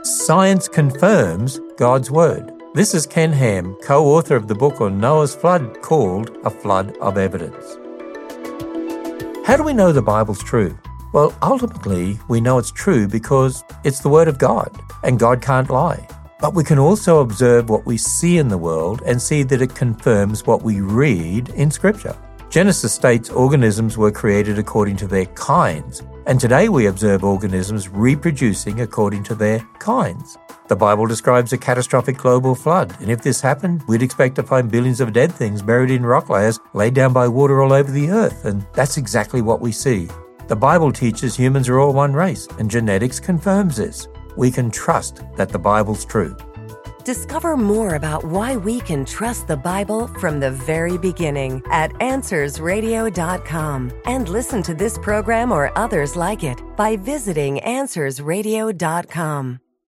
Science confirms God's Word. This is Ken Ham, co-author of the book on Noah's flood called A Flood of Evidence. How do we know the Bible's true? Well, ultimately, we know it's true because it's the Word of God, and God can't lie. But we can also observe what we see in the world and see that it confirms what we read in Scripture. Genesis states organisms were created according to their kinds, and today we observe organisms reproducing according to their kinds. The Bible describes a catastrophic global flood, and if this happened, we'd expect to find billions of dead things buried in rock layers laid down by water all over the earth, and that's exactly what we see. The Bible teaches humans are all one race, and genetics confirms this. We can trust that the Bible's true. Discover more about why we can trust the Bible from the very beginning at AnswersRadio.com. And listen to this program or others like it by visiting AnswersRadio.com.